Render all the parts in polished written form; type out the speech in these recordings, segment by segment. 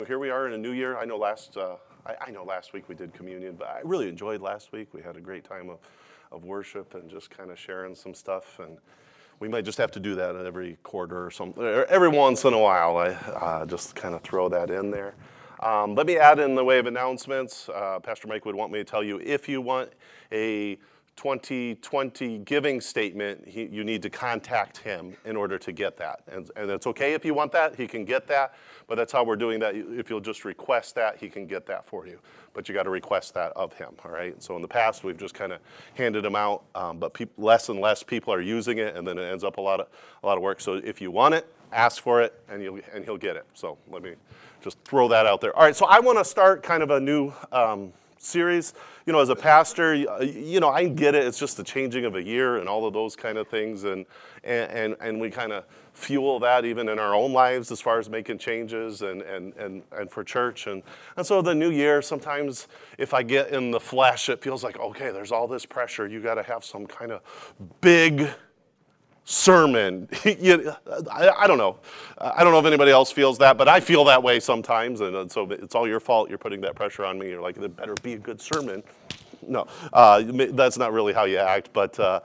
Here we are in a new year. I know last week we did communion, but I really enjoyed last week. We had a great time of worship and just kind of sharing some stuff. And we might just have to do that every quarter or something, or every once in a while. I just kind of throw that in there. Let me add in the way of announcements. Pastor Mike would want me to tell you, if you want a 2020 giving statement, you need to contact him in order to get that. And it's okay if you want that, he can get that, but that's how we're doing that. If you'll just request that, he can get that for you. But you got to request that of him, all right? So in the past, we've just kind of handed them out, but less and less people are using it, and then it ends up a lot of work. So if you want it, ask for it, and he'll get it. So let me just throw that out there. All right, so I want to start kind of a new series. You know, as a pastor, I get it. It's just the changing of a year and all of those kind of things, and we kind of fuel that even in our own lives as far as making changes and for church. And so the new year, sometimes if I get in the flesh, it feels like, okay, there's all this pressure. You got to have some kind of big sermon. I don't know. I don't know if anybody else feels that, but I feel that way sometimes, and so it's all your fault. You're putting that pressure on me. You're like, it better be a good sermon. No, that's not really how you act, but the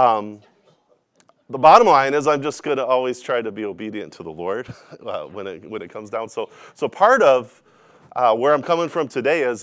bottom line is I'm just going to always try to be obedient to the Lord when it comes down. So part of where I'm coming from today is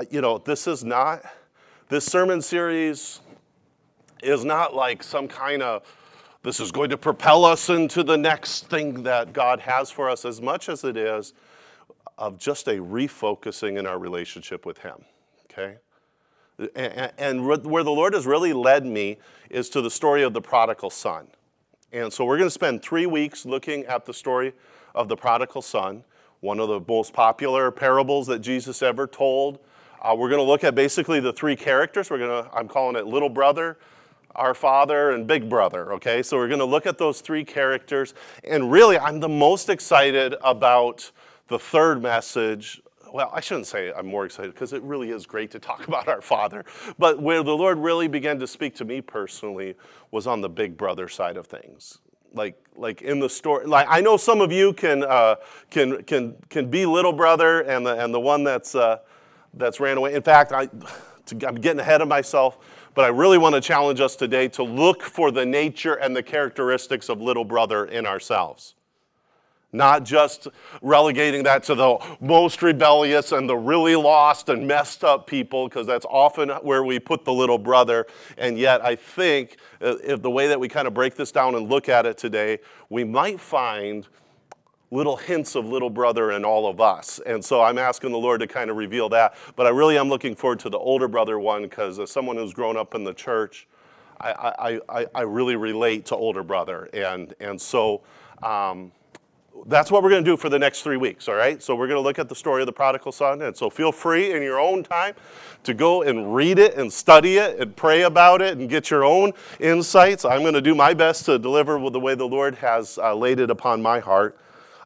this sermon series is not like some kind of, this is going to propel us into the next thing that God has for us, as much as it is of just a refocusing in our relationship with him, okay? And where the Lord has really led me is to the story of the prodigal son. And so we're going to spend 3 weeks looking at the story of the prodigal son, one of the most popular parables that Jesus ever told. We're going to look at basically the three characters. I'm calling it little brother, our father, and big brother, okay? So we're going to look at those three characters. And really, I'm the most excited about the third message. Well, I shouldn't say I'm more excited, because it really is great to talk about our Father. But where the Lord really began to speak to me personally was on the big brother side of things. Like in the story, like I know some of you can be little brother and the one that's ran away. In fact, I'm getting ahead of myself, but I really want to challenge us today to look for the nature and the characteristics of little brother in ourselves. Not just relegating that to the most rebellious and the really lost and messed up people, because that's often where we put the little brother. And yet I think if the way that we kind of break this down and look at it today, we might find little hints of little brother in all of us. And so I'm asking the Lord to kind of reveal that. But I really am looking forward to the older brother one, because as someone who's grown up in the church, I really relate to older brother. And so that's what we're going to do for the next 3 weeks, all right? So we're going to look at the story of the prodigal son. And so feel free in your own time to go and read it and study it and pray about it and get your own insights. I'm going to do my best to deliver with the way the Lord has laid it upon my heart.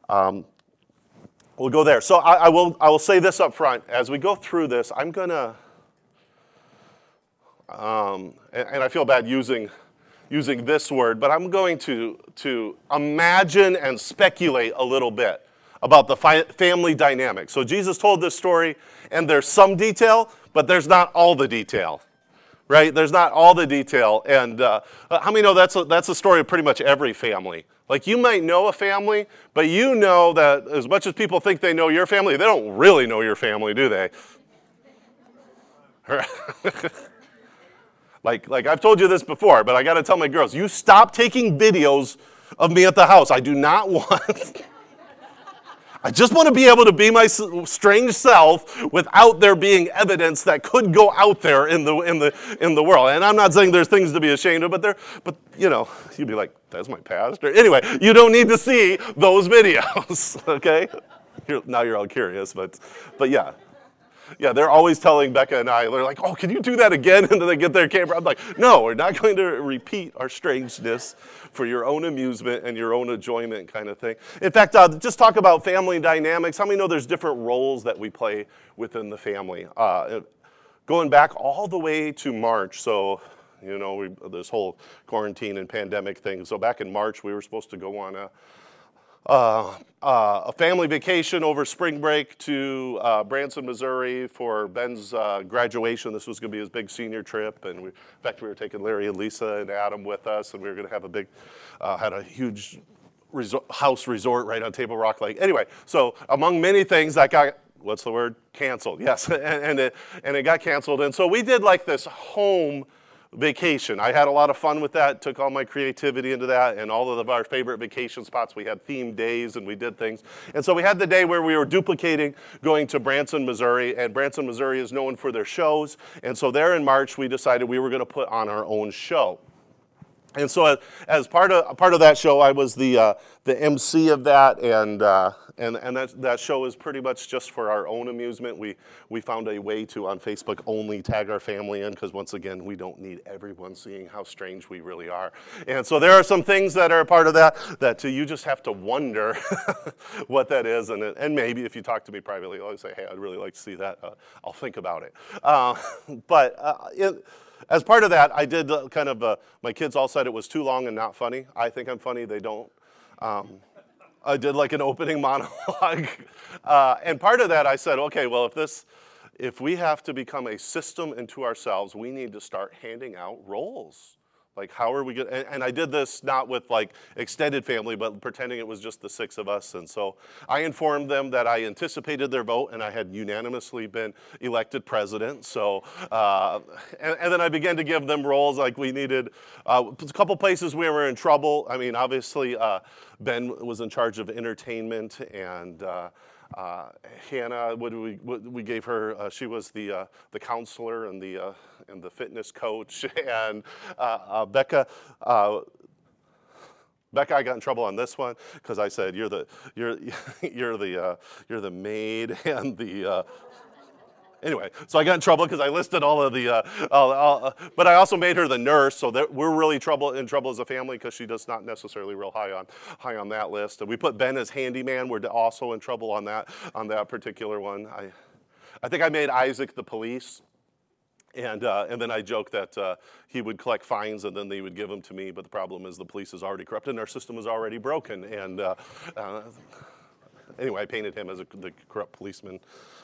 We'll go there. So I will say this up front. As we go through this, I'm going to, and I feel bad using this word, but I'm going to imagine and speculate a little bit about the family dynamic. So Jesus told this story, and there's some detail, but there's not all the detail, right? There's not all the detail. And how many know that's a story of pretty much every family? Like, you might know a family, but you know that as much as people think they know your family, they don't really know your family, do they? Like I've told you this before, but I got to tell my girls, you stop taking videos of me at the house. I do not want. I just want to be able to be my strange self without there being evidence that could go out there in the world. And I'm not saying there's things to be ashamed of, but you'd be like, that's my pastor. Anyway, you don't need to see those videos, okay? Now you're all curious, but yeah. Yeah, they're always telling Becca and I, they're like, oh, can you do that again? And then they get their camera. I'm like, no, we're not going to repeat our strangeness for your own amusement and your own enjoyment kind of thing. In fact, just talk about family dynamics. How many know there's different roles that we play within the family? Going back all the way to March, so, this whole quarantine and pandemic thing. So back in March, we were supposed to go on a family vacation over spring break to Branson, Missouri for Ben's graduation. This was going to be his big senior trip, and in fact, we were taking Larry and Lisa and Adam with us, and we were going to have had a huge house resort right on Table Rock Lake. Anyway, so among many things that got, what's the word? Canceled, yes, and it got canceled, and so we did like this home vacation. I had a lot of fun with that, took all my creativity into that, and all of our favorite vacation spots. We had themed days and we did things. And so we had the day where we were duplicating going to Branson, Missouri, and Branson, Missouri is known for their shows. And so there in March, we decided we were going to put on our own show. And so as part of that show, I was the MC of that, and that show is pretty much just for our own amusement. We found a way to, on Facebook, only tag our family in, because once again, we don't need everyone seeing how strange we really are. And so there are some things that are a part of that you just have to wonder what that is. And maybe if you talk to me privately, I'll always say, hey, I'd really like to see that. I'll think about it. As part of that, I did my kids all said it was too long and not funny. I think I'm funny, they don't. I did like an opening monologue. And part of that I said, okay, well, if we have to become a system into ourselves, we need to start handing out roles. Like, how are we going to, and I did this not with like extended family, but pretending it was just the six of us. And so I informed them that I anticipated their vote and I had unanimously been elected president. So, and then I began to give them roles like we needed, a couple places we were in trouble. I mean, obviously, Ben was in charge of entertainment, and Hannah, we gave her, she was the counselor and the fitness coach, and Becca, I got in trouble on this one because I said you're the maid and the. Anyway, so I got in trouble because I listed all of the, but I also made her the nurse, so that we're really in trouble as a family because she does not necessarily real high on that list. And we put Ben as handyman. We're also in trouble on that particular one. I think I made Isaac the police, and then I joked that he would collect fines and then they would give them to me. But the problem is the police is already corrupt and our system is already broken. And anyway, I painted him as the corrupt policeman.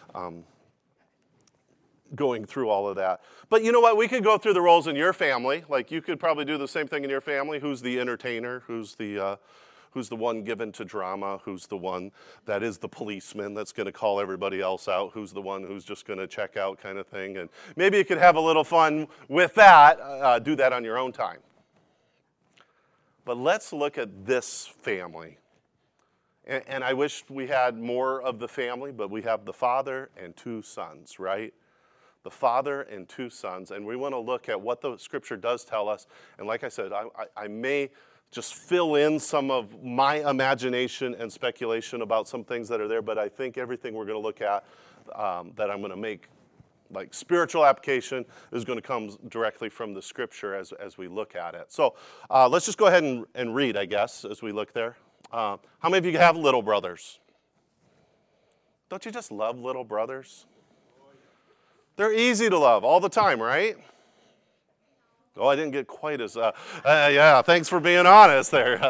Going through all of that. But you know what? We could go through the roles in your family. Like, you could probably do the same thing in your family. Who's the entertainer? Who's the one given to drama? Who's the one that is the policeman that's going to call everybody else out? Who's the one who's just going to check out, kind of thing? And maybe you could have a little fun with that. Do that on your own time. But let's look at this family. And I wish we had more of the family, but we have the father and two sons, right? The father and two sons, and we want to look at what the scripture does tell us. And like I said, I may just fill in some of my imagination and speculation about some things that are there, but I think everything we're going to look at that I'm going to make like spiritual application is going to come directly from the scripture as we look at it. So let's just go ahead and read, I guess, as we look there. How many of you have little brothers? Don't you just love little brothers? They're easy to love all the time, right? Oh, I didn't get quite as, yeah, thanks for being honest there.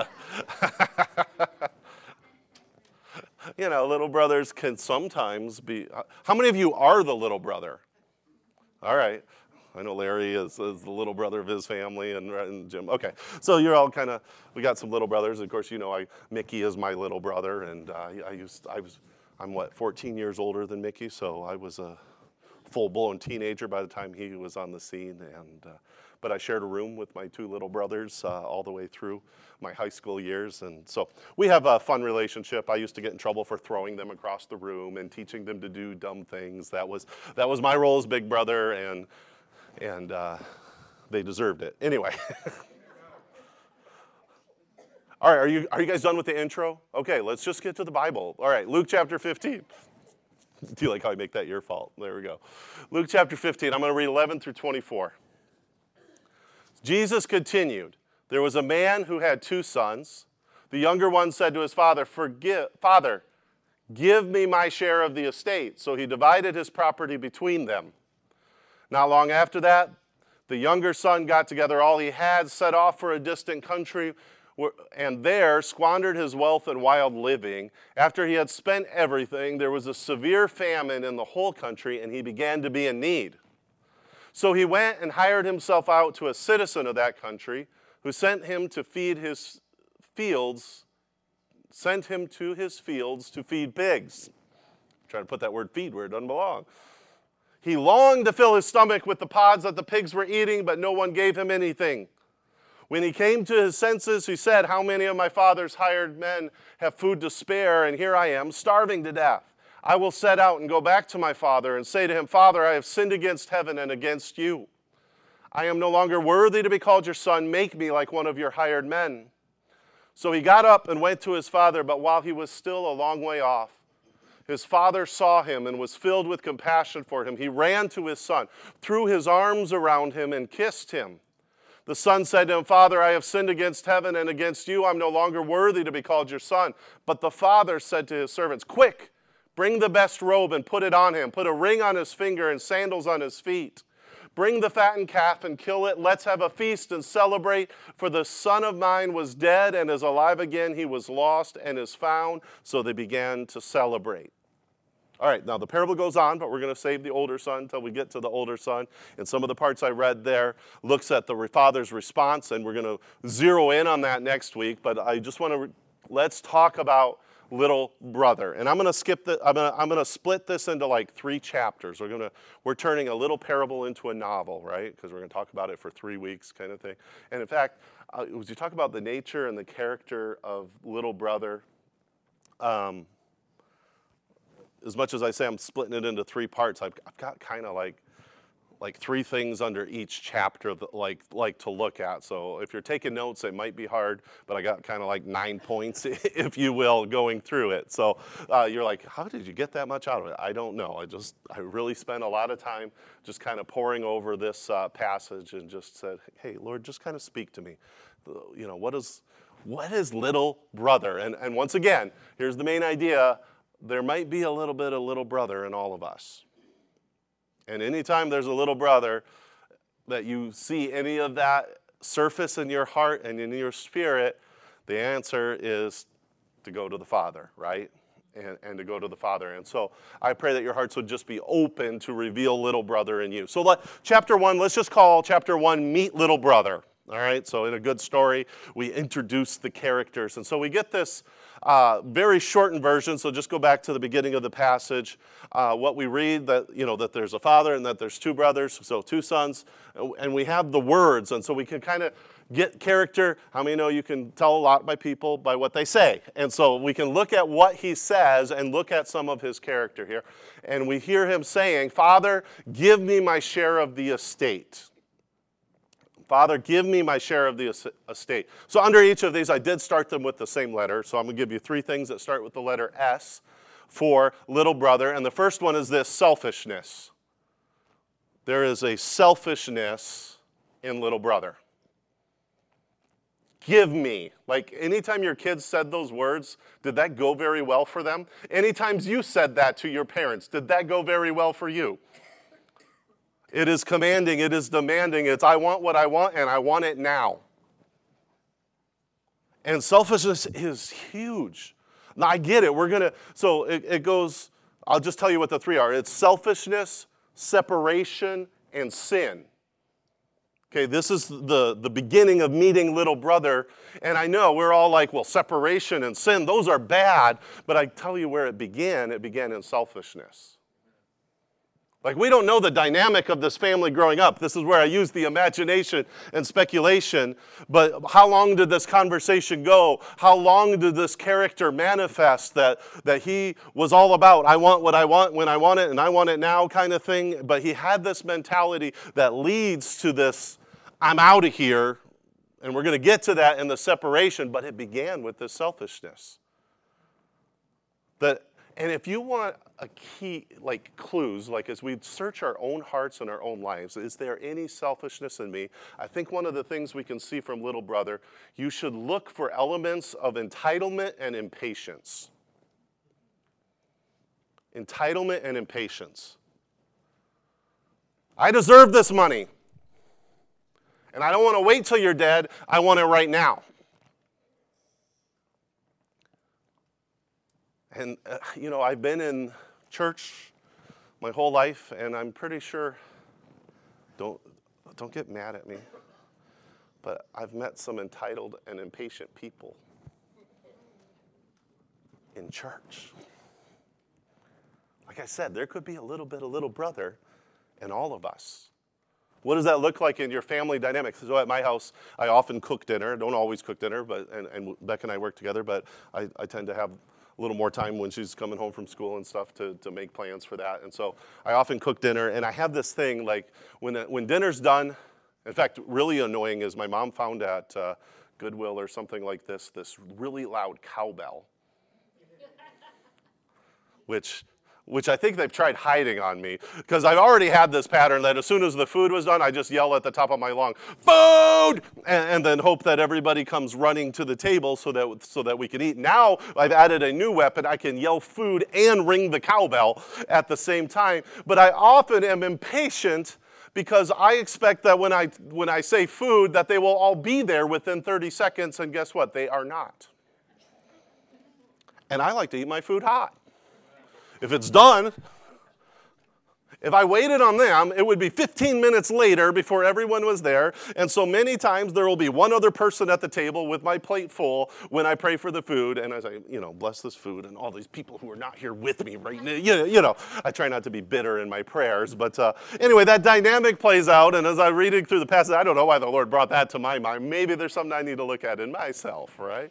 You know, little brothers can sometimes be, how many of you are the little brother? All right. I know Larry is the little brother of his family, and Jim. Okay, so you're all kind of, we got some little brothers. Of course, you know, Mickey is my little brother, and I'm 14 years older than Mickey, so I was a full-blown teenager by the time he was on the scene, but I shared a room with my two little brothers all the way through my high school years, and so we have a fun relationship. I used to get in trouble for throwing them across the room and teaching them to do dumb things. That was my role as big brother, and they deserved it. Anyway. All right, are you guys done with the intro? Okay, let's just get to the Bible. All right, Luke chapter 15. Do you like how I make that your fault? There we go. Luke chapter 15, I'm going to read 11 through 24. Jesus continued, there was a man who had two sons. The younger one said to his father, Father, give me my share of the estate. So he divided his property between them. Not long after that, the younger son got together all he had, set off for a distant country and there squandered his wealth in wild living. After he had spent everything, there was a severe famine in the whole country, and he began to be in need. So he went and hired himself out to a citizen of that country, who sent him to his fields to feed pigs. I'm trying to put that word feed where it doesn't belong. He longed to fill his stomach with the pods that the pigs were eating, but no one gave him anything. When he came to his senses, he said, "How many of my father's hired men have food to spare, and here I am, starving to death? I will set out and go back to my father and say to him, 'Father, I have sinned against heaven and against you. I am no longer worthy to be called your son. Make me like one of your hired men.' So he got up and went to his father, but while he was still a long way off, his father saw him and was filled with compassion for him. He ran to his son, threw his arms around him, and kissed him. The son said to him, 'Father, I have sinned against heaven and against you. I'm no longer worthy to be called your son.' But the father said to his servants, 'Quick, bring the best robe and put it on him. Put a ring on his finger and sandals on his feet. Bring the fattened calf and kill it. Let's have a feast and celebrate. For the son of mine was dead and is alive again. He was lost and is found.' So they began to celebrate." All right, now the parable goes on, but we're going to save the older son until we get to the older son. And some of the parts I read there looks at the father's response, and we're going to zero in on that next week. But I just want to, let's talk about little brother. And I'm going to skip I'm going to split this into like 3 chapters. We're turning a little parable into a novel, right? Because we're going to talk about it for 3 weeks kind of thing. And in fact, as you talk about the nature and the character of little brother, as much as I say I'm splitting it into 3 parts, I've got kind of like 3 things under each chapter that like to look at. So if you're taking notes, it might be hard, but I got kind of like 9 points, if you will, going through it. So you're like, how did you get that much out of it? I don't know. I really spent a lot of time just kind of poring over this passage and just said, hey, Lord, just kind of speak to me. You know, what is little brother? And once again, here's the main idea. There might be a little bit of little brother in all of us. And anytime there's a little brother that you see any of that surface in your heart and in your spirit, the answer is to go to the Father, right? And to go to the Father. And so I pray that your hearts would just be open to reveal little brother in you. So chapter 1, let's just call chapter 1, Meet Little Brother. All right, so in a good story, we introduce the characters. And so we get this very shortened version, so just go back to the beginning of the passage. What we read, that there's a father and that there's 2 brothers, so 2 sons, and we have the words. And so we can kind of get character. How many know you can tell a lot by people by what they say? And so we can look at what he says and look at some of his character here. And we hear him saying, "Father, give me my share of the estate." Father, give me my share of the estate. So under each of these, I did start them with the same letter. So I'm going to give you 3 things that start with the letter S for little brother. And the first one is this: selfishness. There is a selfishness in little brother. Give me. Like anytime your kids said those words, did that go very well for them? Anytime you said that to your parents, did that go very well for you? It is commanding, it is demanding, it's I want what I want and I want it now. And selfishness is huge. Now I get it, it goes, I'll just tell you what the 3 are. It's selfishness, separation, and sin. Okay, this is the beginning of meeting little brother. And I know we're all like, well, separation and sin, those are bad. But I tell you where it began in selfishness. Like, we don't know the dynamic of this family growing up. This is where I use the imagination and speculation. But how long did this conversation go? How long did this character manifest that he was all about, I want what I want when I want it, and I want it now kind of thing? But he had this mentality that leads to this, I'm out of here. And we're going to get to that in the separation. But it began with this selfishness. And if you want a key, like clues, like as we search our own hearts and our own lives, is there any selfishness in me? I think one of the things we can see from little brother, you should look for elements of entitlement and impatience. Entitlement and impatience. I deserve this money. And I don't want to wait till you're dead. I want it right now. And, I've been in church my whole life, and I'm pretty sure, don't get mad at me, but I've met some entitled and impatient people in church. Like I said, there could be a little bit of little brother in all of us. What does that look like in your family dynamics? So at my house, I often cook dinner. Don't always cook dinner, but and Beck and I work together, but I tend to have a little more time when she's coming home from school and stuff to make plans for that. And so I often cook dinner, and I have this thing, like when dinner's done, in fact, really annoying is my mom found at Goodwill or something like this really loud cowbell, which I think they've tried hiding on me, because I've already had this pattern that as soon as the food was done, I just yell at the top of my lung, "Food!" and then hope that everybody comes running to the table so that we can eat. Now I've added a new weapon. I can yell food and ring the cowbell at the same time. But I often am impatient because I expect that when I say food, that they will all be there within 30 seconds, and guess what? They are not. And I like to eat my food hot. If it's done, if I waited on them, it would be 15 minutes later before everyone was there. And so many times there will be one other person at the table with my plate full when I pray for the food. And I say, bless this food and all these people who are not here with me right now. I try not to be bitter in my prayers. But anyway, that dynamic plays out. And as I'm reading through the passage, I don't know why the Lord brought that to my mind. Maybe there's something I need to look at in myself, right?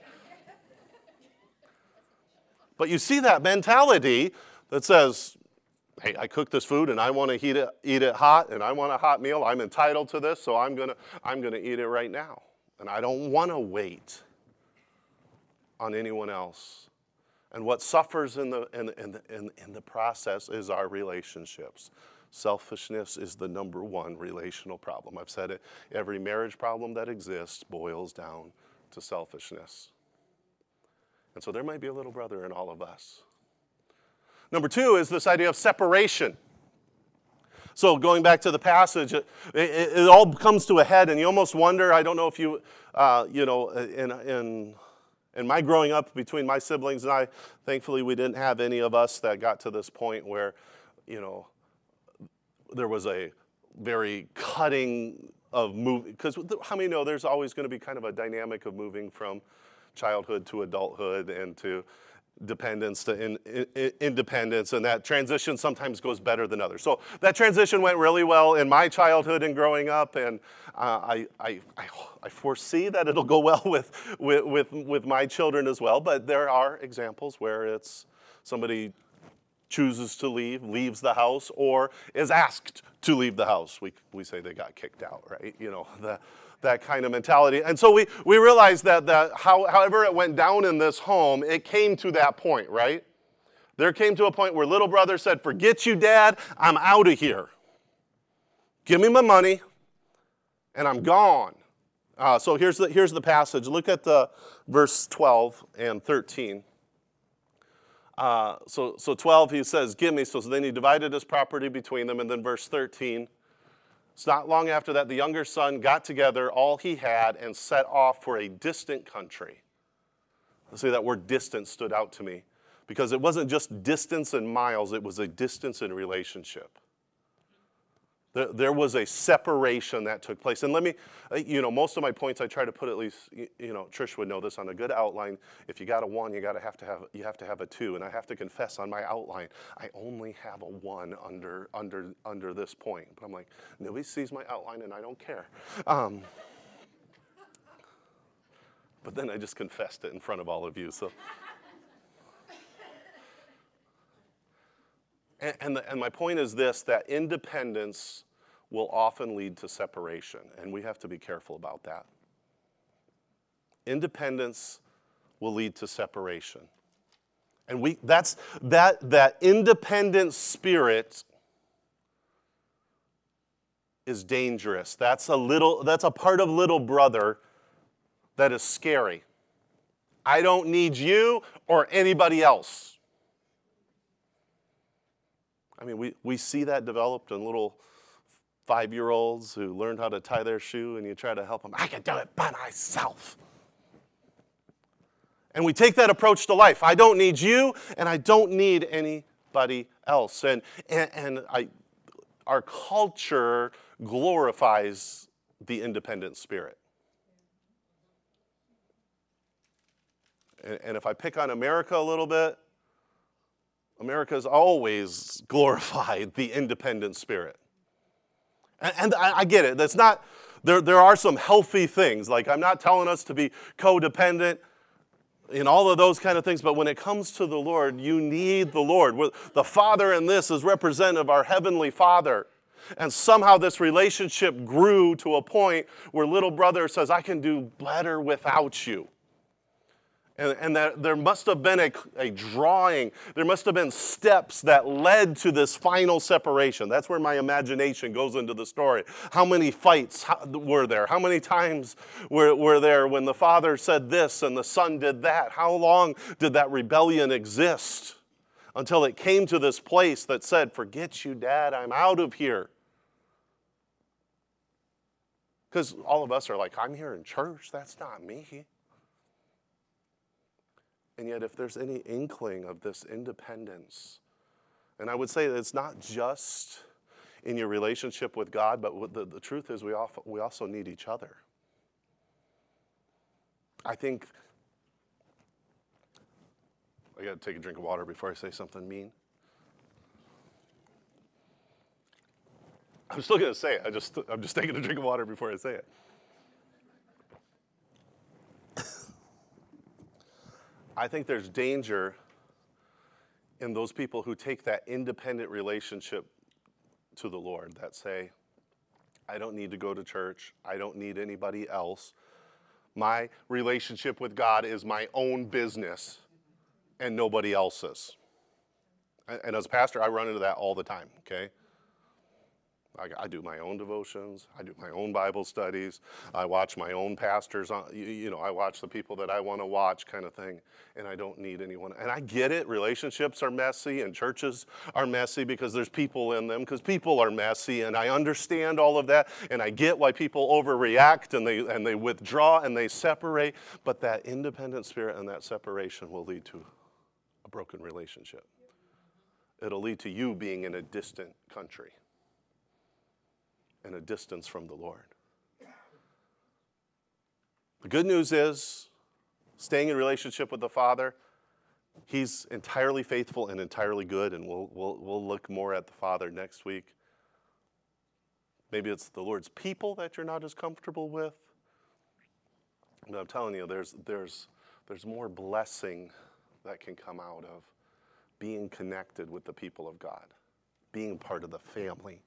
But you see that mentality that says, hey, I cooked this food and I want to eat it hot, and I want a hot meal. I'm entitled to this, so I'm gonna eat it right now. And I don't want to wait on anyone else. And what suffers in the process is our relationships. Selfishness is the number one relational problem. I've said it, every marriage problem that exists boils down to selfishness. And so there might be a little brother in all of us. Number two is this idea of separation. So going back to the passage, it all comes to a head, and you almost wonder, I don't know if you, in my growing up between my siblings and I, thankfully we didn't have any of us that got to this point where, there was a very cutting of moving, because how many know there's always going to be kind of a dynamic of moving from childhood to adulthood and to dependence to independence, and that transition sometimes goes better than others. So that transition went really well in my childhood and growing up, and I foresee that it'll go well with my children as well. But there are examples where it's somebody chooses to leaves the house, or is asked to leave the house. We say they got kicked out, right? That kind of mentality. And so we realized that however it went down in this home, it came to that point, right? There came to a point where little brother said, forget you, Dad, I'm out of here. Give me my money, and I'm gone. So here's the passage. Look at the verse 12 and 13. So 12, he says, give me. So then he divided his property between them. And then verse 13, it's not long after that the younger son got together all he had and set off for a distant country. Let's say that word distant stood out to me, because it wasn't just distance in miles, it was a distance in relationship. There was a separation that took place. And let me, most of my points I try to put, at least, Trish would know this, on a good outline. If you got a 1, you have to have a 2. And I have to confess, on my outline, I only have a 1 under this point. But I'm like, nobody sees my outline and I don't care. But then I just confessed it in front of all of you. So. And my point is this, that independence will often lead to separation, and we have to be careful about that. Independence will lead to separation. And that independent spirit is dangerous. That's a part of little brother that is scary. I don't need you or anybody else. I mean, we see that developed in little 5-year-olds who learned how to tie their shoe, and you try to help them. I can do it by myself. And we take that approach to life. I don't need you, and I don't need anybody else. Our culture glorifies the independent spirit. And if I pick on America a little bit, America's always glorified the independent spirit. And I get it. That's not, there are some healthy things. Like, I'm not telling us to be codependent in all of those kind of things, but when it comes to the Lord, you need the Lord. The Father in this is representative of our Heavenly Father. And somehow this relationship grew to a point where little brother says, I can do better without you. And that there must have been a drawing. There must have been steps that led to this final separation. That's where my imagination goes into the story. How many fights were there? How many times were there when the father said this and the son did that? How long did that rebellion exist until it came to this place that said, forget you, Dad, I'm out of here? Because all of us are like, I'm here in church. That's not me. And yet, if there's any inkling of this independence, and I would say that it's not just in your relationship with God, but the truth is we also need each other. I think, I got to take a drink of water before I say something mean. I'm still going to say it. I'm just taking a drink of water before I say it. I think there's danger in those people who take that independent relationship to the Lord, that say, I don't need to go to church. I don't need anybody else. My relationship with God is my own business and nobody else's. And as a pastor, I run into that all the time, okay? I do my own devotions. I do my own Bible studies. I watch my own pastors. I watch the people that I want to watch, kind of thing. And I don't need anyone. And I get it. Relationships are messy and churches are messy because there's people in them, because people are messy. And I understand all of that. And I get why people overreact and they withdraw and they separate. But that independent spirit and that separation will lead to a broken relationship. It'll lead to you being in a distant country and a distance from the Lord. The good news is, staying in relationship with the Father, He's entirely faithful and entirely good, and we'll look more at the Father next week. Maybe it's the Lord's people that you're not as comfortable with. But I'm telling you, there's more blessing that can come out of being connected with the people of God, being part of the family.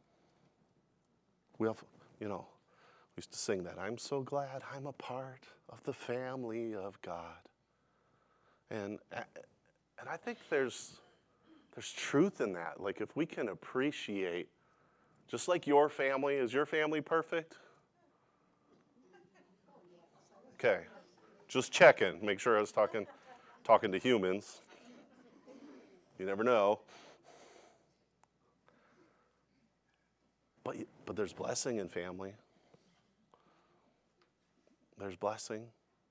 We used to sing that. I'm so glad I'm a part of the family of God. And I think there's truth in that. Like, if we can appreciate, just like your family, is your family perfect? Okay, just checking. Make sure I was talking to humans. You never know. But there's blessing in family. There's blessing.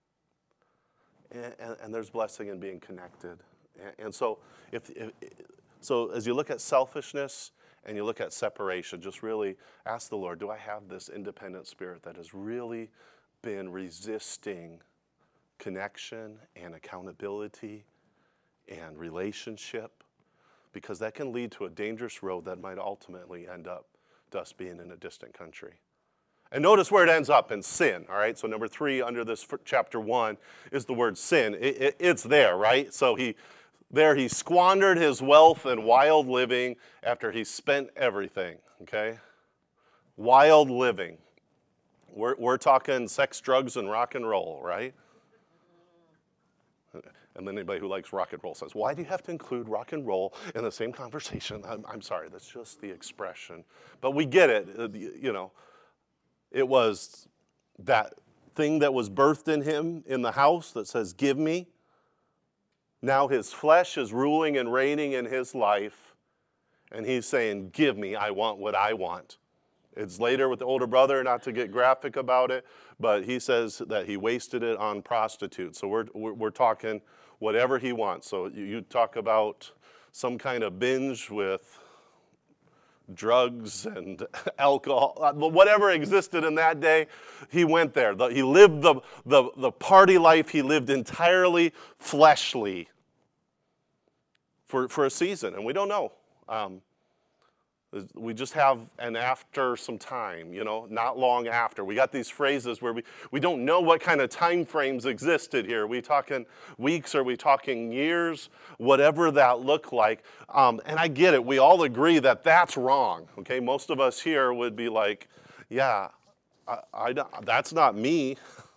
And there's blessing in being connected. And so so as you look at selfishness and you look at separation, just really ask the Lord, do I have this independent spirit that has really been resisting connection and accountability and relationship? Because that can lead to a dangerous road that might ultimately end up to us being in a distant country. And notice where it ends up, in sin, all right? So number 3 under this chapter 1 is the word sin. It's there, right? So he squandered his wealth in wild living after he spent everything, okay? Wild living. We're talking sex, drugs, and rock and roll, right? And then anybody who likes rock and roll says, why do you have to include rock and roll in the same conversation? I'm sorry, that's just the expression. But we get it, It was that thing that was birthed in him in the house that says, give me. Now his flesh is ruling and reigning in his life. And he's saying, give me, I want what I want. It's later with the older brother, not to get graphic about it, but he says that he wasted it on prostitutes. So we're talking whatever he wants. So you talk about some kind of binge with drugs and alcohol, whatever existed in that day, he went there. He lived the party life. He lived entirely fleshly for a season, and we don't know. We just have an after some time, not long after. We got these phrases where we don't know what kind of time frames existed here. Are we talking weeks? Are we talking years? Whatever that looked like. And I get it. We all agree that that's wrong. Okay, most of us here would be like, yeah, that's not me.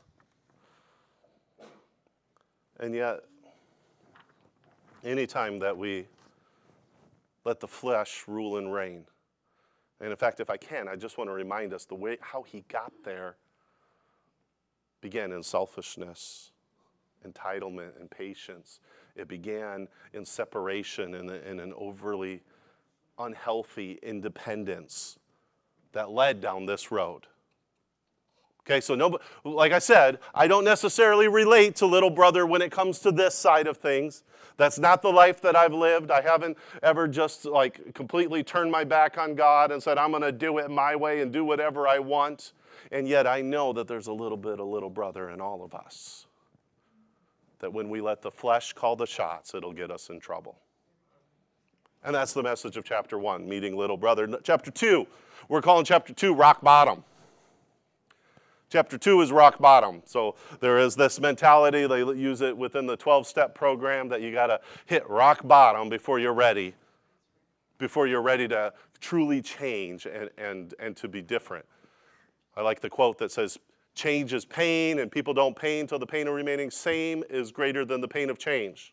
And yet, anytime that we let the flesh rule and reign. And in fact, if I can, I just want to remind us the way how he got there began in selfishness, entitlement, and patience. It began in separation and in an overly unhealthy independence that led down this road. Okay, so like I said, I don't necessarily relate to little brother when it comes to this side of things. That's not the life that I've lived. I haven't ever just completely turned my back on God and said, I'm going to do it my way and do whatever I want. And yet I know that there's a little bit of little brother in all of us. That when we let the flesh call the shots, it'll get us in trouble. And that's the message of chapter 1, meeting little brother. Chapter 2, we're calling chapter 2 rock bottom. Chapter 2 is rock bottom. So there is this mentality, they use it within the 12-step program, that you got to hit rock bottom before you're ready to truly change and to be different. I like the quote that says, change is pain, and people don't pain until the pain of remaining same is greater than the pain of change.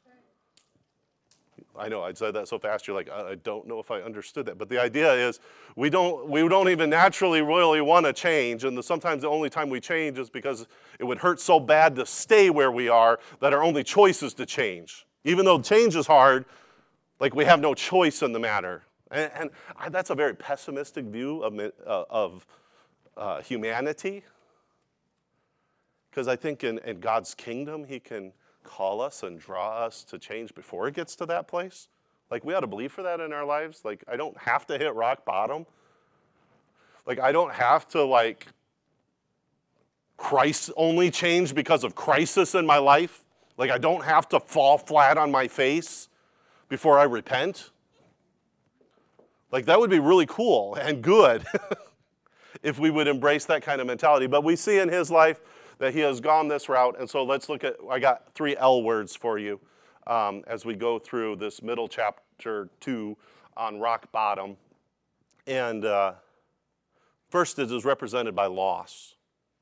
I know, I said that so fast, you're like, I don't know if I understood that. But the idea is we don't even naturally really want to change. And sometimes the only time we change is because it would hurt so bad to stay where we are that our only choice is to change. Even though change is hard, like we have no choice in the matter. And that's a very pessimistic view of humanity. Because I think in God's kingdom, he can call us and draw us to change before it gets to that place. Like, we ought to believe for that in our lives. Like, I don't have to hit rock bottom. Like, I don't have to, Christ only change because of crisis in my life. Like, I don't have to fall flat on my face before I repent. Like, that would be really cool and good if we would embrace that kind of mentality. But we see in his life that he has gone this route. And so let's look at, I got 3 L words for you as we go through this middle chapter 2 on rock bottom. And first, it is represented by loss.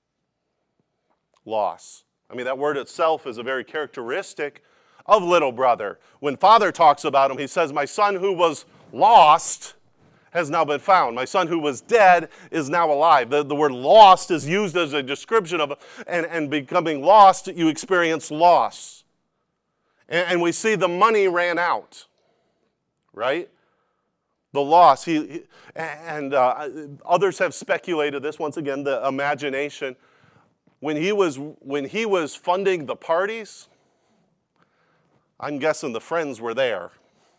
Loss. I mean, that word itself is a very characteristic of little brother. When Father talks about him, he says, my son who was lost has now been found. My son who was dead is now alive. The word lost is used as a description of, and becoming lost, you experience loss. And we see the money ran out, right? The loss. Others have speculated this, once again, the imagination. When he was funding the parties, I'm guessing the friends were there.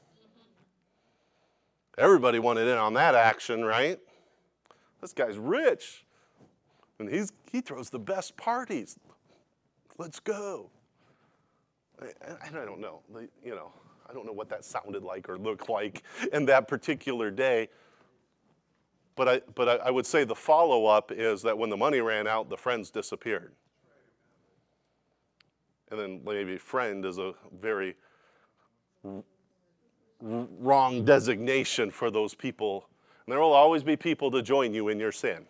Everybody wanted in on that action, right? This guy's rich, and he throws the best parties. Let's go. And I don't know, I don't know what that sounded like or looked like in that particular day. But I would say the follow-up is that when the money ran out, the friends disappeared. And then maybe friend is a very wrong designation for those people. And there will always be people to join you in your sin.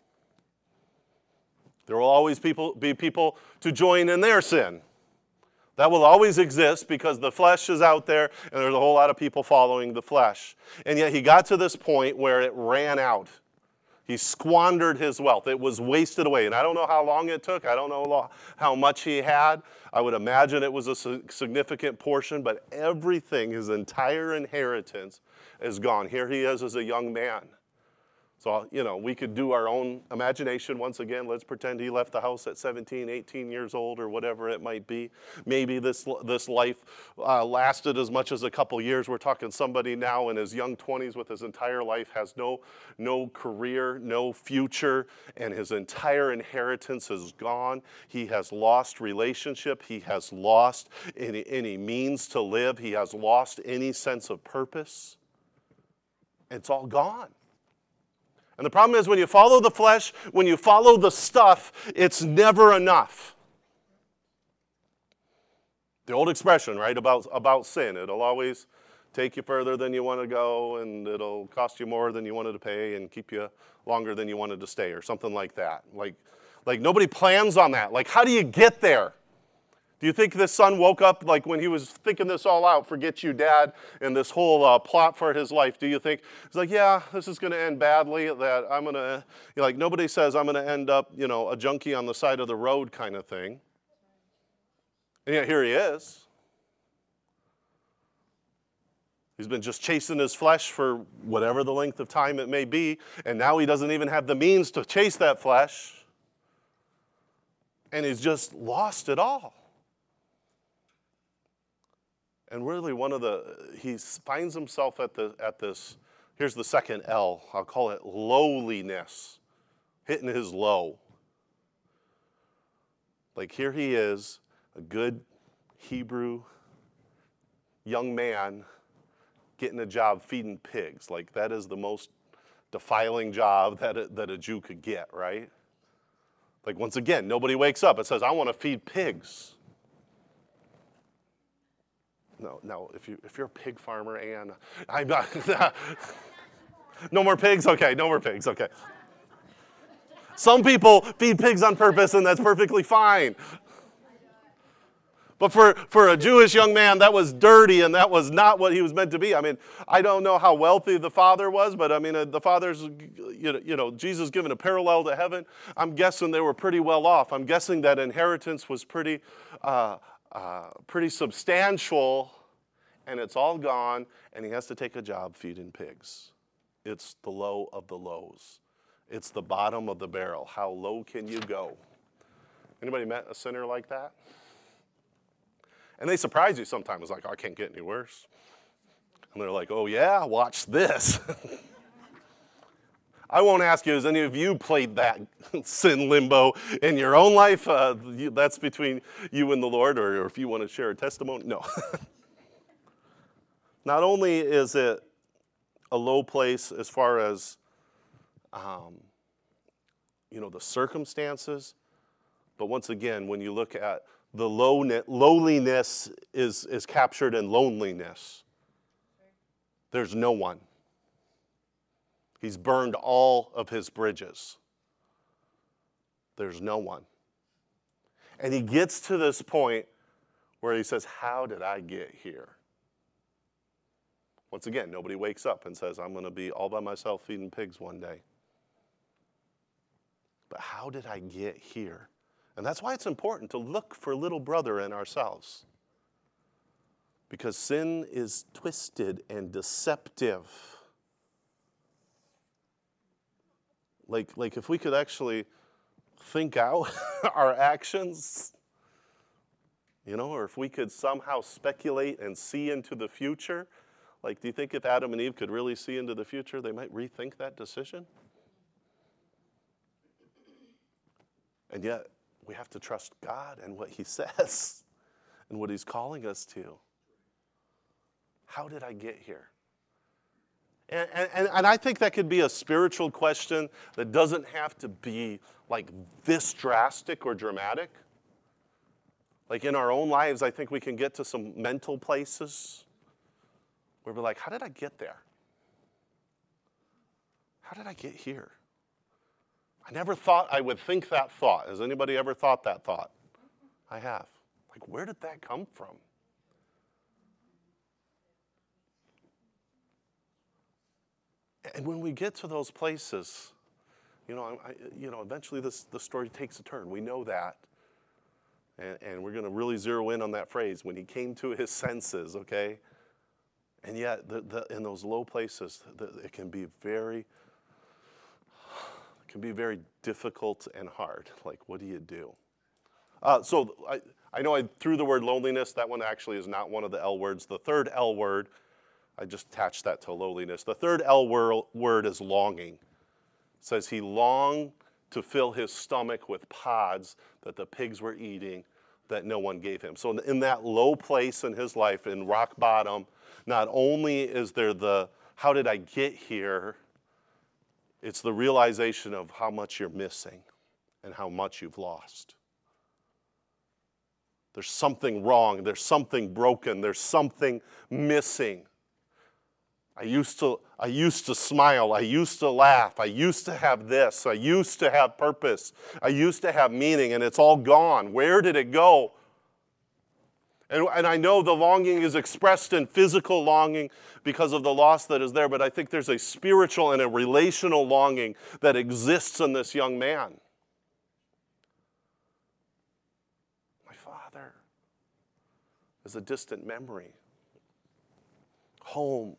There will always be people to join in their sin. That will always exist because the flesh is out there and there's a whole lot of people following the flesh. And yet he got to this point where it ran out. He squandered his wealth. It was wasted away. And I don't know how long it took. I don't know how much he had. I would imagine it was a significant portion, but everything, his entire inheritance, is gone. Here he is as a young man, So, we could do our own imagination once again. Let's pretend he left the house at 17, 18 years old or whatever it might be. Maybe this life lasted as much as a couple years. We're talking somebody now in his young 20s with his entire life has no career, no future, and his entire inheritance is gone. He has lost relationship. He has lost any means to live. He has lost any sense of purpose. It's all gone. And the problem is when you follow the flesh, when you follow the stuff, it's never enough. The old expression, right, about sin, it'll always take you further than you want to go, and it'll cost you more than you wanted to pay and keep you longer than you wanted to stay, or something like that. Like nobody plans on that. Like, how do you get there? Do you think this son woke up, like when he was thinking this all out, forget you, Dad, and this whole plot for his life? Do you think, he's like, yeah, this is going to end badly, that I'm going to, like nobody says I'm going to end up, a junkie on the side of the road kind of thing. And yet here he is. He's been just chasing his flesh for whatever the length of time it may be, and now he doesn't even have the means to chase that flesh. And he's just lost it all. And really he finds himself at this, here's the second L, I'll call it lowliness, hitting his low. Like here he is, a good Hebrew young man getting a job feeding pigs. Like that is the most defiling job that a Jew could get, right? Like once again, nobody wakes up and says, I want to feed pigs. No. If you're a pig farmer, and I'm not. No more pigs? Okay, no more pigs. Okay. Some people feed pigs on purpose, and that's perfectly fine. But for a Jewish young man, that was dirty, and that was not what he was meant to be. I mean, I don't know how wealthy the father was, but I mean, the father's, Jesus given a parallel to heaven. I'm guessing they were pretty well off. I'm guessing that inheritance was pretty substantial, and it's all gone, and he has to take a job feeding pigs. It's the low of the lows. It's the bottom of the barrel. How low can you go? Anybody met a sinner like that? And they surprise you sometimes, like, I can't get any worse. And they're like, oh yeah, watch this. I won't ask you, has any of you played that sin limbo in your own life? That's between you and the Lord, or if you want to share a testimony, no. Not only is it a low place as far as, the circumstances, but once again, when you look at the lowliness is captured in loneliness. There's no one. He's burned all of his bridges. There's no one. And he gets to this point where he says, how did I get here? Once again, nobody wakes up and says, I'm going to be all by myself feeding pigs one day. But how did I get here? And that's why it's important to look for little brother in ourselves. Because sin is twisted and deceptive. Like if we could actually think out our actions, or if we could somehow speculate and see into the future, like do you think if Adam and Eve could really see into the future, they might rethink that decision? And yet, we have to trust God and what he says and what he's calling us to. How did I get here? And I think that could be a spiritual question that doesn't have to be like this drastic or dramatic. Like in our own lives, I think we can get to some mental places where we're like, how did I get there? How did I get here? I never thought I would think that thought. Has anybody ever thought that thought? I have. Like, where did that come from? And when we get to those places, eventually the story takes a turn. We know that. And we're going to really zero in on that phrase, when he came to his senses, okay? And yet, in those low places, it can be very can be very difficult and hard. Like, what do you do? So I know I threw the word loneliness. That one actually is not one of the L words. The third L word, I just attached that to lowliness. The third L word is longing. It says he longed to fill his stomach with pods that the pigs were eating that no one gave him. So in that low place in his life, in rock bottom, not only is there the, how did I get here? It's the realization of how much you're missing and how much you've lost. There's something wrong. There's something broken. There's something missing. I used to smile. I used to laugh. I used to have this. I used to have purpose. I used to have meaning, and it's all gone. Where did it go? And I know the longing is expressed in physical longing because of the loss that is there, but I think there's a spiritual and a relational longing that exists in this young man. My father is a distant memory. Home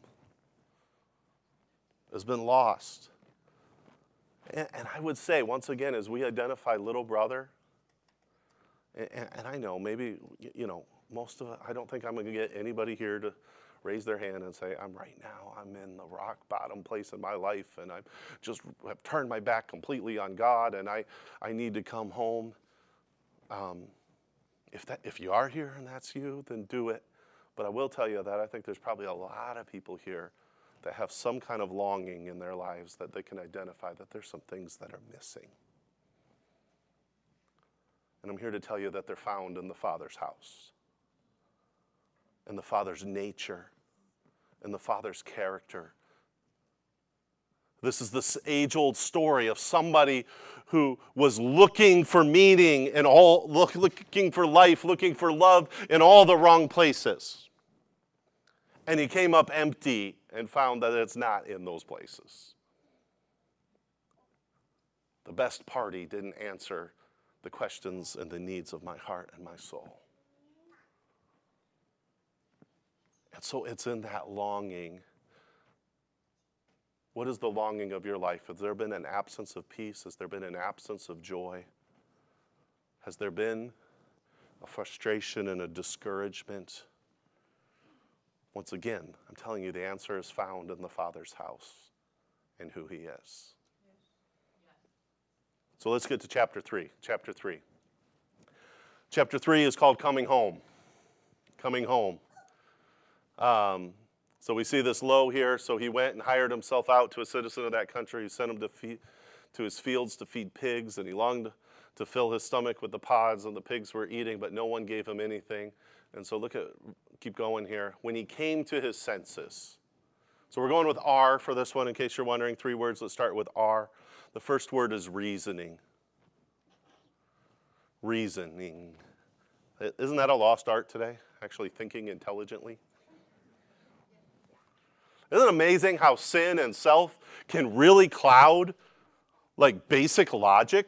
has been lost. And I would say, once again, as we identify little brother, and I know maybe, most of it, I don't think I'm going to get anybody here to raise their hand and say, I'm in the rock bottom place in my life, and have turned my back completely on God, and I need to come home. If you are here and that's you, then do it. But I will tell you that I think there's probably a lot of people here that have some kind of longing in their lives that they can identify that there's some things that are missing. And I'm here to tell you that they're found in the Father's house, in the Father's nature, in the Father's character. This is this age-old story of somebody who was looking for meaning and looking for life, looking for love in all the wrong places. And he came up empty and found that it's not in those places. The best party didn't answer the questions and the needs of my heart and my soul. And so it's in that longing. What is the longing of your life? Has there been an absence of peace? Has there been an absence of joy? Has there been a frustration and a discouragement? Once again, I'm telling you, the answer is found in the Father's house and who he is. So let's get to chapter 3. Chapter 3. Chapter 3 is called Coming Home. Coming Home. So we see this low here. So he went and hired himself out to a citizen of that country. He sent him to his fields to feed pigs, and he longed to fill his stomach with the pods and the pigs were eating, but no one gave him anything. And so keep going here. When he came to his senses. So we're going with R for this one, in case you're wondering. 3 words. Let's start with R. The first word is reasoning. Reasoning. Isn't that a lost art today? Actually thinking intelligently. Isn't it amazing how sin and self can really cloud like basic logic?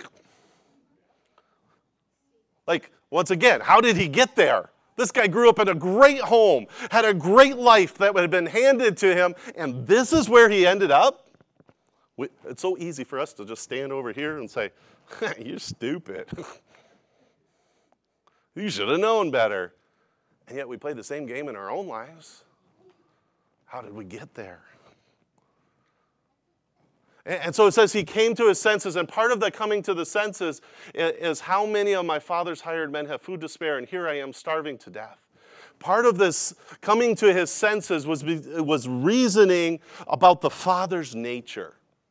Like, once again, how did he get there? This guy grew up in a great home, had a great life that had been handed to him, and this is where he ended up? It's so easy for us to just stand over here and say, you're stupid. You should have known better. And yet we play the same game in our own lives. How did we get there? And so it says he came to his senses, and part of the coming to the senses is how many of my father's hired men have food to spare, and here I am starving to death. Part of this coming to his senses was reasoning about the Father's nature.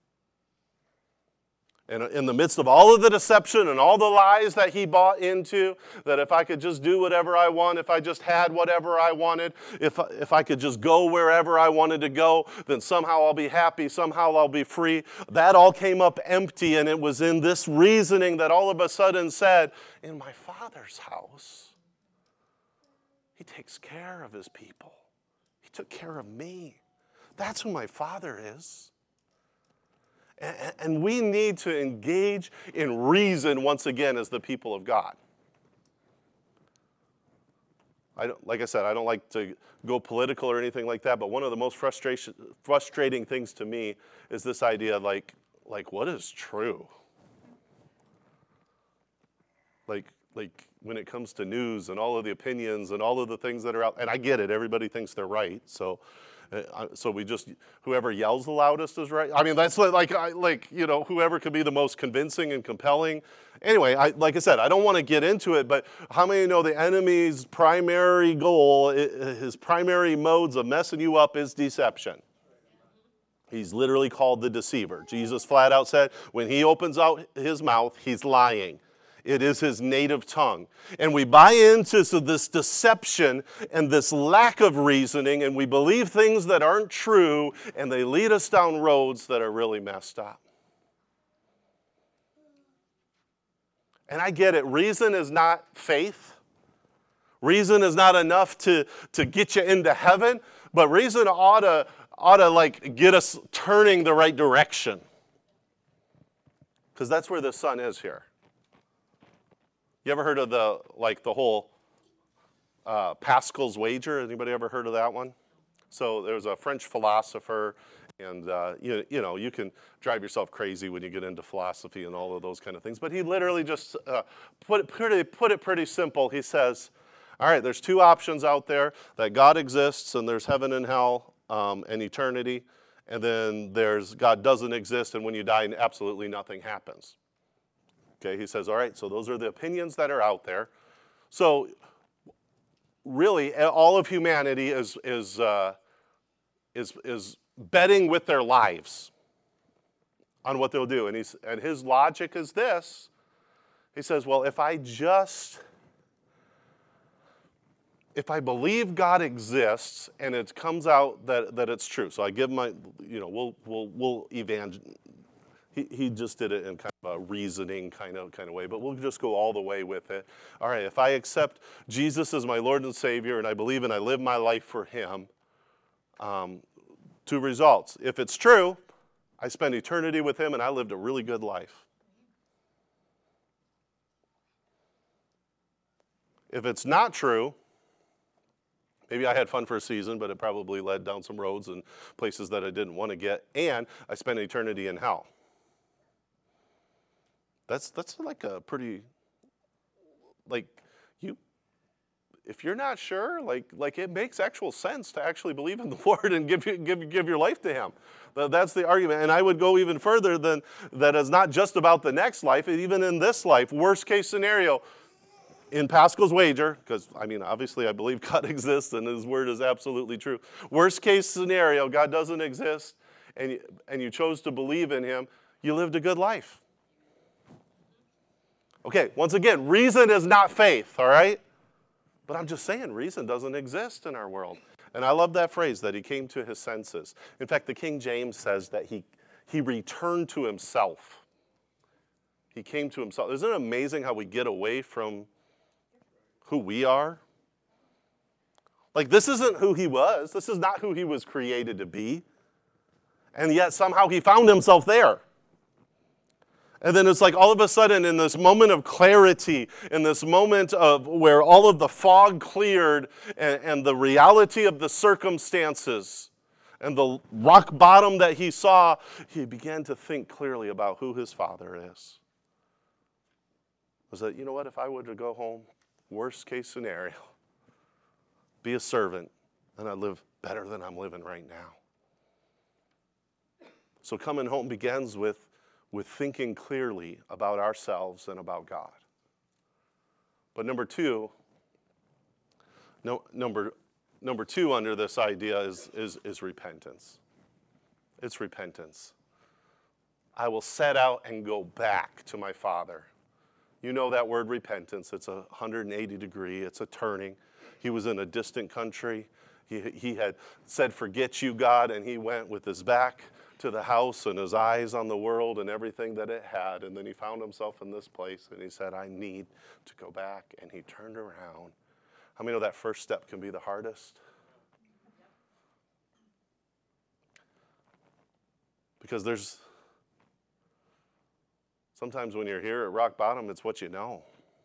And in the midst of all of the deception and all the lies that he bought into, that if I could just do whatever I want, if I just had whatever I wanted, if I could just go wherever I wanted to go, then somehow I'll be happy, somehow I'll be free. That all came up empty, and it was in this reasoning that all of a sudden said, in my Father's house, he takes care of his people. He took care of me. That's who my Father is. And we need to engage in reason once again as the people of God. Like I said, I don't like to go political or anything like that, but one of the most frustrating things to me is this idea like, like what is true? Like when it comes to news and all of the opinions and all of the things that are out, and I get it, everybody thinks they're right, so we just, whoever yells the loudest is right. I mean, that's whoever could be the most convincing and compelling. Anyway, like I said, I don't want to get into it, but how many know the enemy's primary goal, his primary modes of messing you up is deception? He's literally called the deceiver. Jesus flat out said, when he opens out his mouth, he's lying. It is his native tongue. And we buy into this deception and this lack of reasoning, and we believe things that aren't true, and they lead us down roads that are really messed up. And I get it. Reason is not faith. Reason is not enough to get you into heaven, but reason ought to like get us turning the right direction. Because that's where the sun is here. You ever heard of the whole Pascal's wager? Anybody ever heard of that one? So there's a French philosopher, and you can drive yourself crazy when you get into philosophy and all of those kind of things. But he literally just put it pretty simple. He says, all right, there's two options out there, that God exists and there's heaven and hell and eternity, and then there's God doesn't exist, and when you die, absolutely nothing happens. Okay, he says, all right, so those are the opinions that are out there. So really, all of humanity is betting with their lives on what they'll do. And his logic is this. He says, well, if I believe God exists and it comes out that it's true, so I give my, we'll evangelize. He just did it in kind of a reasoning kind of way, but we'll just go all the way with it. All right, if I accept Jesus as my Lord and Savior and I believe and I live my life for him, two results. If it's true, I spend eternity with him and I lived a really good life. If it's not true, maybe I had fun for a season, but it probably led down some roads and places that I didn't want to get, and I spent eternity in hell. That's like a pretty, if you're not sure, it makes actual sense to actually believe in the Lord and give your life to him. That's the argument. And I would go even further than that. It's not just about the next life, even in this life. Worst case scenario, in Pascal's wager, because obviously I believe God exists and his word is absolutely true. Worst case scenario, God doesn't exist, and you chose to believe in him, you lived a good life. Okay, once again, reason is not faith, all right? But I'm just saying, reason doesn't exist in our world. And I love that phrase, that he came to his senses. In fact, the King James says that he returned to himself. He came to himself. Isn't it amazing how we get away from who we are? This isn't who he was. This is not who he was created to be. And yet somehow he found himself there. And then it's like all of a sudden in this moment of clarity, in this moment of where all of the fog cleared and the reality of the circumstances and the rock bottom that he saw, he began to think clearly about who his Father is. Was that, you know what, if I were to go home, worst case scenario, be a servant, and I'd live better than I'm living right now. So coming home begins with thinking clearly about ourselves and about God. But number two under this idea is repentance. It's repentance. I will set out and go back to my Father. You know that word repentance. It's a 180 degree. It's a turning. He was in a distant country. He had said, forget you, God, and he went with his back to the house and his eyes on the world and everything that it had. And then he found himself in this place and he said, I need to go back. And he turned around. How many know that first step can be the hardest? Because sometimes when you're here at rock bottom, it's what you know.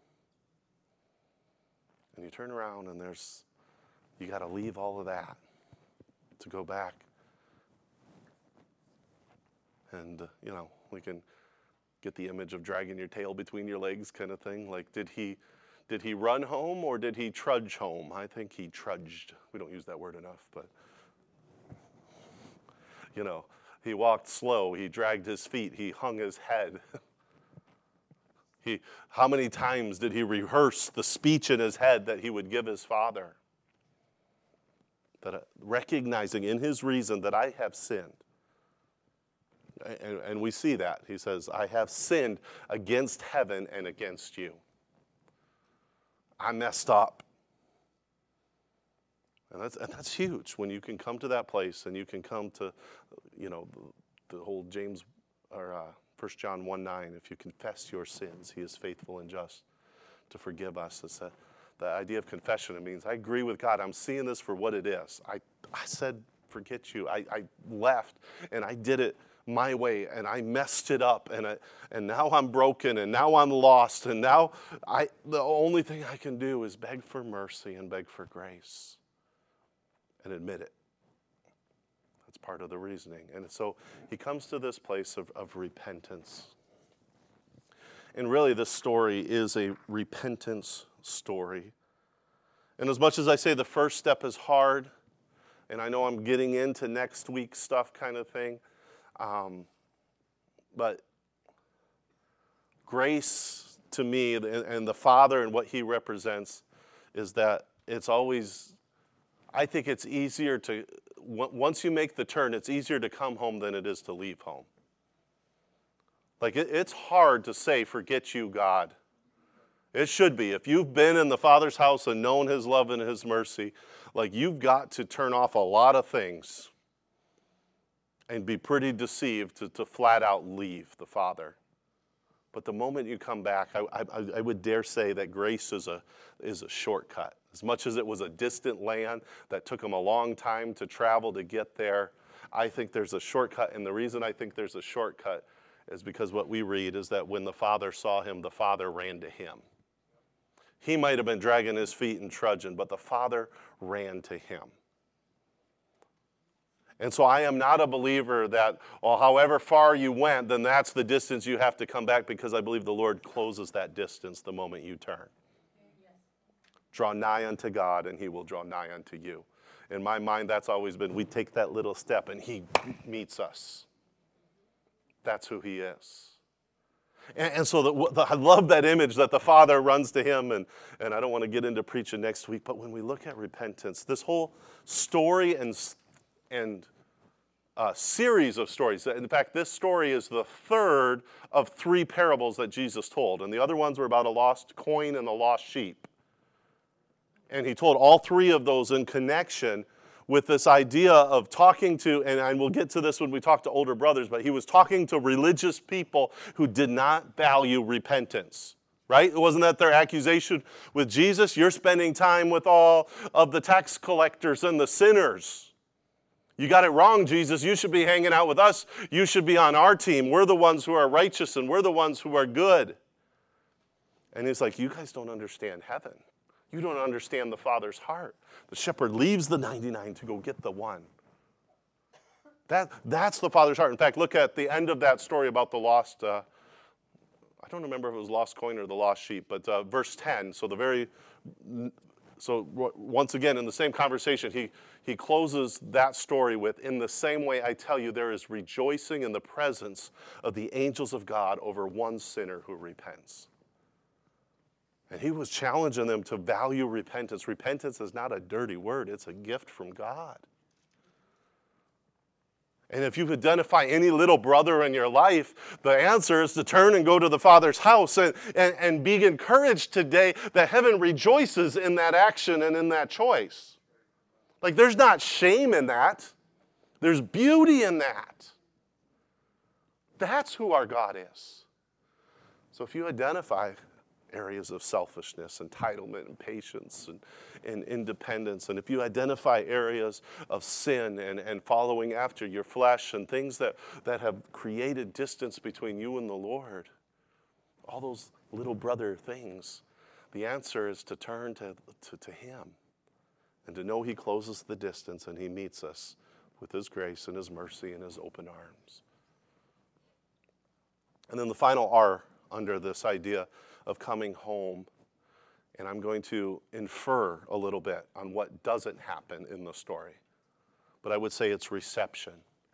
And you turn around and you got to leave all of that to go back And, we can get the image of dragging your tail between your legs kind of thing. Like, did he run home or did he trudge home? I think he trudged. We don't use that word enough, but, he walked slow. He dragged his feet. He hung his head. How many times did he rehearse the speech in his head that he would give his father? That recognizing in his reason that I have sinned. And we see that. He says, I have sinned against heaven and against you. I messed up. And that's huge when you can come to that place and you can come to, the whole James or 1 John 1:9. If you confess your sins, he is faithful and just to forgive us. It's the idea of confession. It means I agree with God. I'm seeing this for what it is. I said, forget you. I left and I did it my way and I messed it up and now I'm broken and now I'm lost and now the only thing I can do is beg for mercy and beg for grace and admit it. That's part of the reasoning. And so he comes to this place of repentance. And really this story is a repentance story. And as much as I say the first step is hard, and I know I'm getting into next week's stuff kind of thing, but grace to me and the Father and what he represents is that it's always, I think it's easier to, once you make the turn, it's easier to come home than it is to leave home. Like it's hard to say, forget you, God. It should be. If you've been in the Father's house and known his love and his mercy, like you've got to turn off a lot of things and be pretty deceived to flat out leave the Father. But the moment you come back, I would dare say that grace is a shortcut. As much as it was a distant land that took him a long time to travel to get there, I think there's a shortcut. And the reason I think there's a shortcut is because what we read is that when the Father saw him, the Father ran to him. He might have been dragging his feet and trudging, but the Father ran to him. And so I am not a believer that, however far you went, then that's the distance you have to come back, because I believe the Lord closes that distance the moment you turn. Yes. Draw nigh unto God, and he will draw nigh unto you. In my mind, that's always been, we take that little step, and he meets us. That's who he is. And so I love that image that the Father runs to him, and I don't want to get into preaching next week, but when we look at repentance, this whole story and series of stories. In fact, this story is the third of 3 parables that Jesus told, and the other ones were about a lost coin and a lost sheep. And he told all 3 of those in connection with this idea of talking to, and we'll get to this when we talk to older brothers, but he was talking to religious people who did not value repentance. Right? Wasn't that their accusation with Jesus? You're spending time with all of the tax collectors and the sinners. You got it wrong, Jesus. You should be hanging out with us. You should be on our team. We're the ones who are righteous and we're the ones who are good. And he's like, you guys don't understand heaven. You don't understand the Father's heart. The shepherd leaves the 99 to go get the one. That's the Father's heart. In fact, look at the end of that story about the lost, I don't remember if it was lost coin or the lost sheep, but verse 10, So once again, in the same conversation, he closes that story with, in the same way I tell you, there is rejoicing in the presence of the angels of God over one sinner who repents. And he was challenging them to value repentance. Repentance is not a dirty word. It's a gift from God. And if you identify any little brother in your life, the answer is to turn and go to the Father's house and be encouraged today that heaven rejoices in that action and in that choice. Like, there's not shame in that. There's beauty in that. That's who our God is. So if you identify areas of selfishness, entitlement, and patience, and independence, and if you identify areas of sin and following after your flesh and things that have created distance between you and the Lord, all those little brother things, the answer is to turn to him and to know he closes the distance and he meets us with his grace and his mercy and his open arms. And then the final R under this idea of coming home, and I'm going to infer a little bit on what doesn't happen in the story. But I would say it's reception.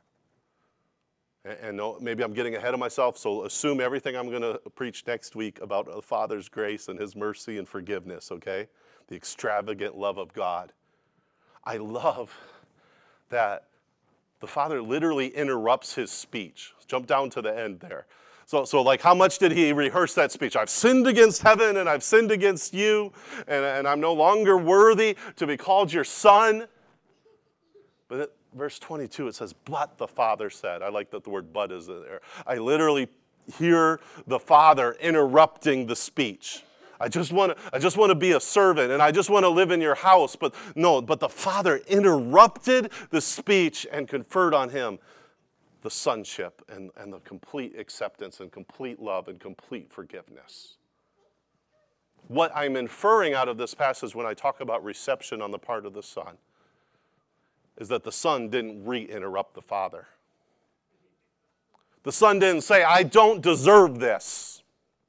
And no, maybe I'm getting ahead of myself, so assume everything I'm going to preach next week about the Father's grace and his mercy and forgiveness, okay? The extravagant love of God. I love that the Father literally interrupts his speech. Jump down to the end there. So like, how much did he rehearse that speech? I've sinned against heaven and I've sinned against you, and I'm no longer worthy to be called your son. But verse 22, it says, but the Father said. I like that the word but is in there. I literally hear the Father interrupting the speech. I just want to be a servant, and I just want to live in your house. But the Father interrupted the speech and conferred on him the sonship and the complete acceptance and complete love and complete forgiveness. What I'm inferring out of this passage when I talk about reception on the part of the Son is that the Son didn't re-interrupt the Father. The Son didn't say, I don't deserve this.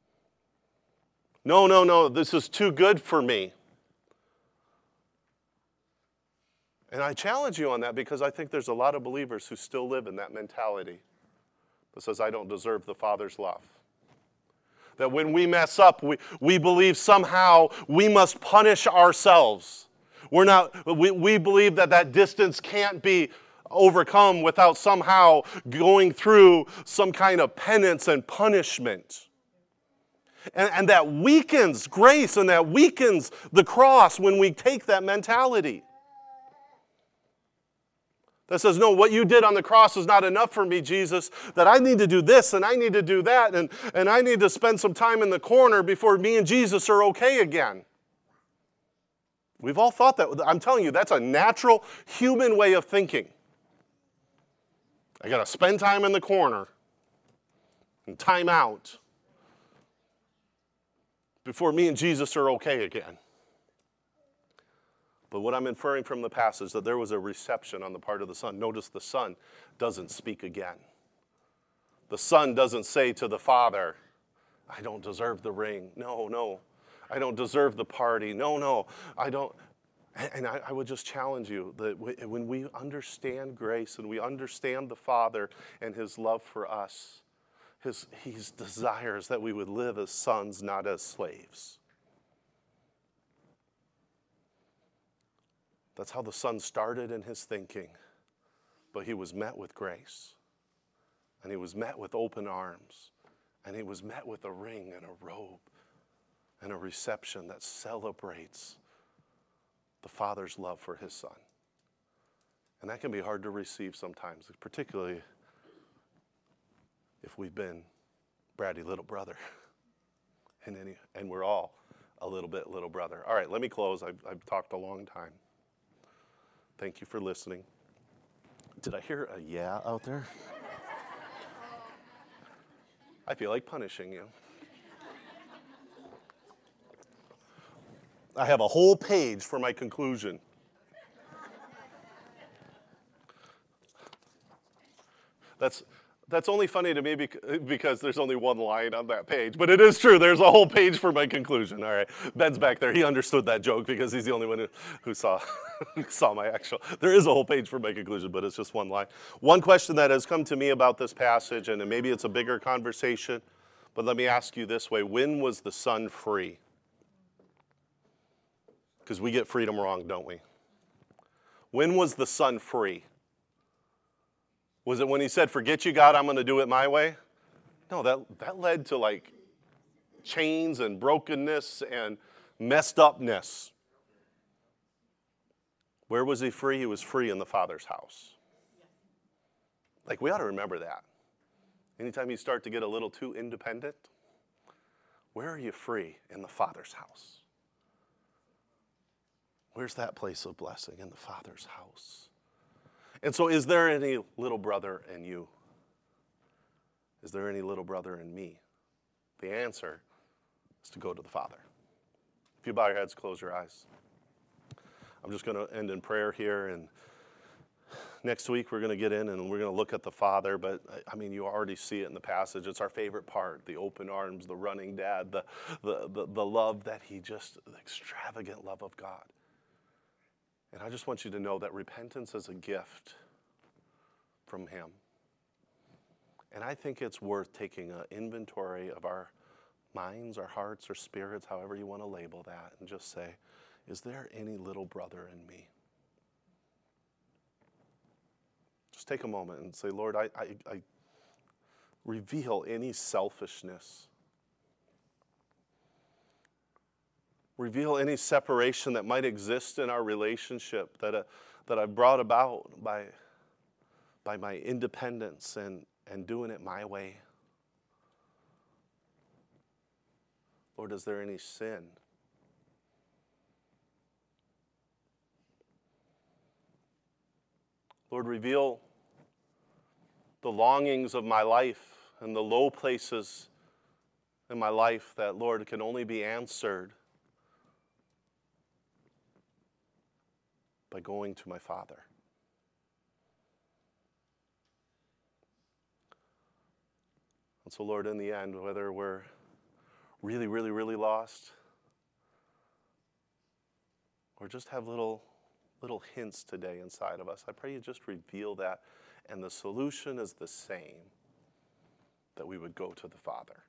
No, this is too good for me. And I challenge you on that because I think there's a lot of believers who still live in that mentality that says, I don't deserve the Father's love. That when we mess up, we believe somehow we must punish ourselves. We believe that distance can't be overcome without somehow going through some kind of penance and punishment. And that weakens grace and that weakens the cross when we take that mentality. That says, no, what you did on the cross is not enough for me, Jesus, that I need to do this and I need to do that and I need to spend some time in the corner before me and Jesus are okay again. We've all thought that. I'm telling you, that's a natural human way of thinking. I got to spend time in the corner and time out before me and Jesus are okay again. But what I'm inferring from the passage, that there was a reception on the part of the Son. Notice the Son doesn't speak again. The Son doesn't say to the Father, I don't deserve the ring. No. I don't deserve the party. No, I don't. And I would just challenge you that when we understand grace and we understand the Father and his love for us, he desires that we would live as sons, not as slaves. That's how the Son started in his thinking. But he was met with grace. And he was met with open arms. And he was met with a ring and a robe and a reception that celebrates the Father's love for his Son. And that can be hard to receive sometimes, particularly if we've been bratty little brother. And we're all a little bit little brother. All right, let me close. I've talked a long time. Thank you for listening. Did I hear a yeah out there? I feel like punishing you. I have a whole page for my conclusion. That's only funny to me because there's only one line on that page. But it is true. There's a whole page for my conclusion. All right. Ben's back there. He understood that joke because he's the only one who saw my actual. There is a whole page for my conclusion, but it's just one line. One question that has come to me about this passage, and maybe it's a bigger conversation, but let me ask you this way. When was the Son free? Because we get freedom wrong, don't we? When was the Son free? Was it when he said, forget you, God, I'm going to do it my way? No, that led to like chains and brokenness and messed upness. Where was he free? He was free in the Father's house. Like, we ought to remember that. Anytime you start to get a little too independent, where are you free? In the Father's house. Where's that place of blessing? In the Father's house. And so is there any little brother in you? Is there any little brother in me? The answer is to go to the Father. If you bow your heads, close your eyes. I'm just going to end in prayer here. And Next week we're going to get in and we're going to look at the Father, but I mean, you already see it in the passage. It's our favorite part, the open arms, the running dad, the love that he just, the extravagant love of God. And I just want you to know that repentance is a gift from him. And I think it's worth taking an inventory of our minds, our hearts, our spirits, however you want to label that, and just say, is there any little brother in me? Just take a moment and say, Lord, I reveal any selfishness. Reveal any separation that might exist in our relationship that I've brought about by my independence and doing it my way. Lord, is there any sin? Lord, reveal the longings of my life and the low places in my life that, Lord, can only be answered by going to my Father. And so, Lord, in the end, whether we're really, really, really lost or just have little hints today inside of us, I pray you just reveal that. And the solution is the same, that we would go to the Father.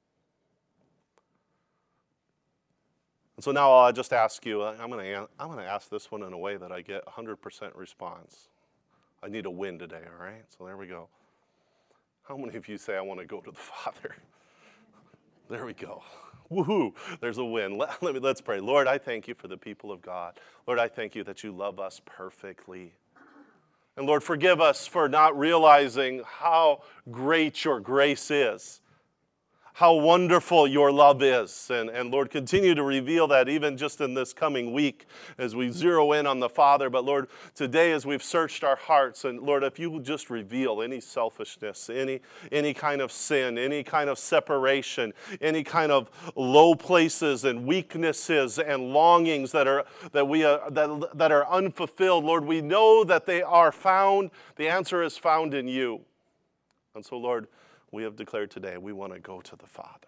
And so now I'll just ask you, I'm going to ask this one in a way that I get 100% response. I need a win today, all right? So there we go. How many of you say, I want to go to the Father? There we go. Woohoo, there's a win. Let's pray. Lord, I thank you for the people of God. Lord, I thank you that you love us perfectly. And Lord, forgive us for not realizing how great your grace is, how wonderful your love is. And Lord, continue to reveal that even just in this coming week as we zero in on the Father. But Lord, today as we've searched our hearts, and Lord, if you would just reveal any selfishness, any kind of sin, any kind of separation, any kind of low places and weaknesses and longings that are unfulfilled, Lord, we know that they are found. The answer is found in you. And so, Lord, we have declared today we want to go to the Father.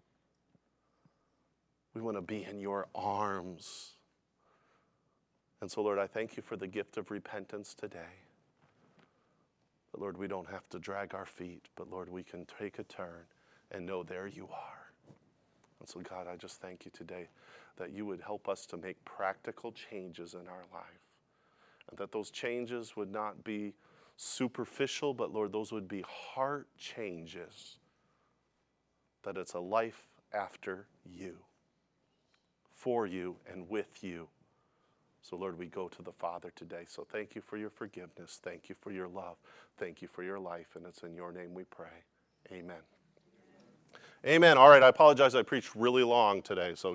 We want to be in your arms. And so, Lord, I thank you for the gift of repentance today. But, Lord, we don't have to drag our feet, but, Lord, we can take a turn and know there you are. And so, God, I just thank you today that you would help us to make practical changes in our life. And that those changes would not be superficial, but Lord, those would be heart changes. That it's a life after you, for you, and with you. So Lord, we go to the Father today. So thank you for your forgiveness. Thank you for your love. Thank you for your life. And it's in your name we pray. Amen. Amen. All right, I apologize. I preached really long today. So